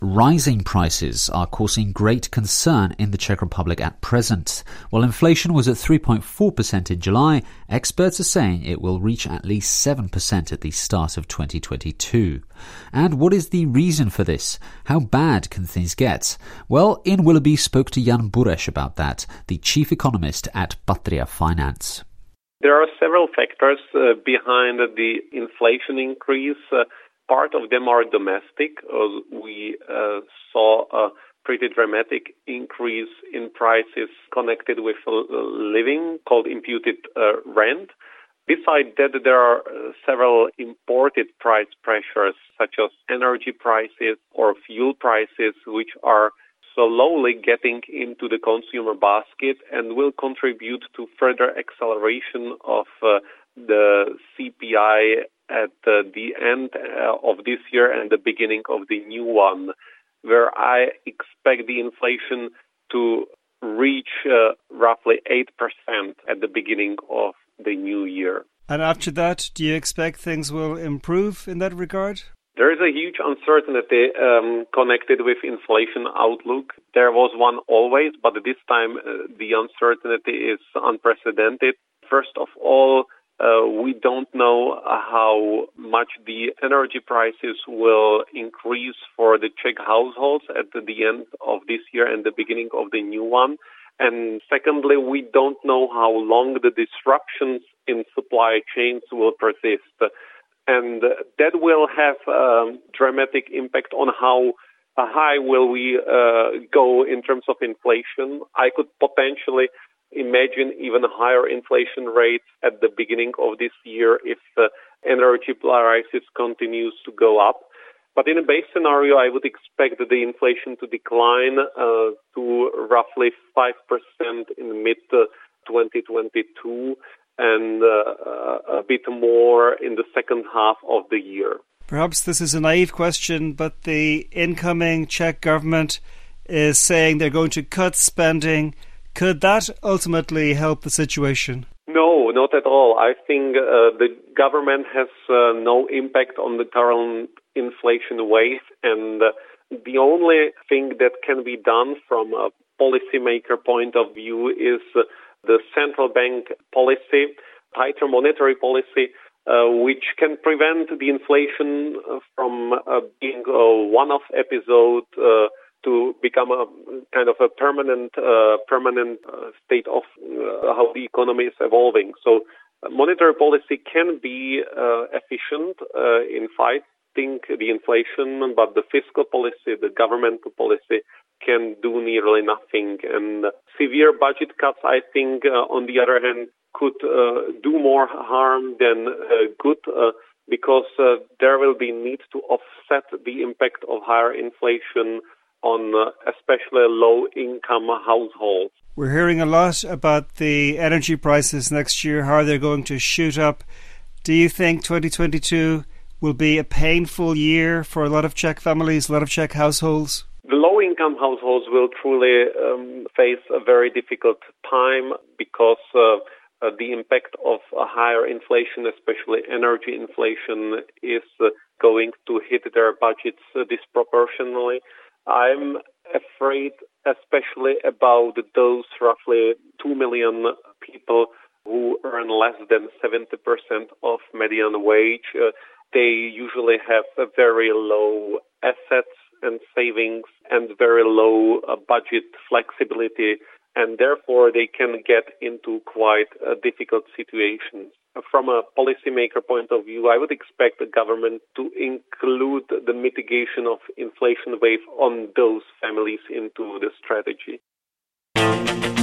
Rising prices are causing great concern in the Czech Republic at present. While inflation was at 3.4% in July, experts are saying it will reach at least 7% at the start of 2022. And what is the reason for this? How bad can things get? Well, Ian Willoughby spoke to Jan Bureš about that, the chief economist at Patria Finance. There are several factors behind the inflation increase. Part of them are domestic. We saw a pretty dramatic increase in prices connected with living, called imputed rent. Besides that, there are several imported price pressures, such as energy prices or fuel prices, which are slowly getting into the consumer basket and will contribute to further acceleration of the CPI at the end of this year and the beginning of the new one, where I expect the inflation to reach roughly 8% at the beginning of the new year. And after that, do you expect things will improve in that regard? There is a huge uncertainty connected with inflation outlook. There was one always, but this time the uncertainty is unprecedented. First of all, we don't know how much the energy prices will increase for the Czech households at the end of this year and the beginning of the new one. And secondly, we don't know how long the disruptions in supply chains will persist. And that will have a dramatic impact on how high will we go in terms of inflation. I could potentially imagine even higher inflation rates at the beginning of this year if energy prices continues to go up. But in a base scenario, I would expect the inflation to decline to roughly 5% in mid-2022 and a bit more in the second half of the year. Perhaps this is a naive question, but the incoming Czech government is saying they're going to cut spending. Could that ultimately help the situation? No, not at all. I think the government has no impact on the current inflation wave, and the only thing that can be done from a policymaker point of view is the central bank policy, tighter monetary policy, which can prevent the inflation from being a one-off episode to become a kind of a permanent state of how the economy is evolving. So monetary policy can be efficient in fighting the inflation, but the fiscal policy, the governmental policy, can do nearly nothing. And severe budget cuts, I think, on the other hand, could do more harm than good because there will be need to offset the impact of higher inflation on especially low-income households. We're hearing a lot about the energy prices next year, how they're going to shoot up. Do you think 2022 will be a painful year for a lot of Czech families, a lot of Czech households? The low-income households will truly face a very difficult time because the impact of a higher inflation, especially energy inflation, is going to hit their budgets disproportionately. I'm afraid especially about those roughly 2 million people who earn less than 70% of median wage. They usually have a very low assets and savings and very low budget flexibility, and therefore they can get into quite difficult situations. From a policymaker point of view, I would expect the government to include the mitigation of inflation wave on those families into the strategy.